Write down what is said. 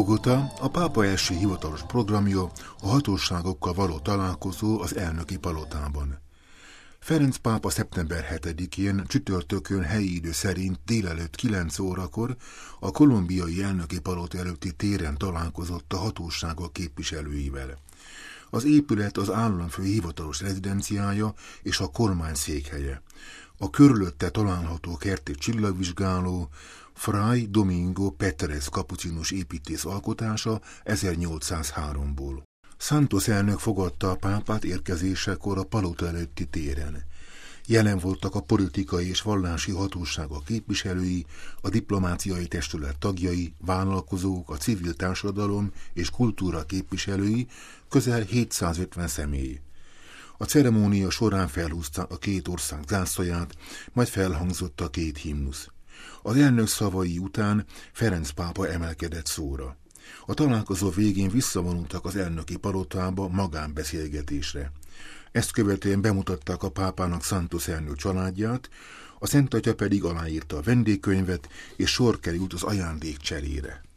Golgota, a pápa első hivatalos programja, a hatóságokkal való találkozó az elnöki palotában. Ferenc pápa szeptember 7-én csütörtökön helyi idő szerint délelőtt 9 órakor a kolumbiai elnöki palota előtti téren találkozott a hatóságok képviselőivel. Az épület az államfő hivatalos rezidenciája és a kormány székhelye. A körülötte található kerti csillagvizsgáló Fray Domingo Petres kapucinus építész alkotása 1803-ból. Santos elnök fogadta a pápát érkezésekor a palota előtti téren. Jelen voltak a politikai és vallási hatóságok képviselői, a diplomáciai testület tagjai, vállalkozók, a civil társadalom és kultúra képviselői, közel 750 személy. A ceremónia során felhúzta a két ország zászlaját, majd felhangzott a két himnusz. Az elnök szavai után Ferenc pápa emelkedett szóra. A találkozó végén visszavonultak az elnöki palotába magánbeszélgetésre. Ezt követően bemutatták a pápának Santos elnök családját, a Szent Atya pedig aláírta a vendégkönyvet, és sor került az ajándék cserére.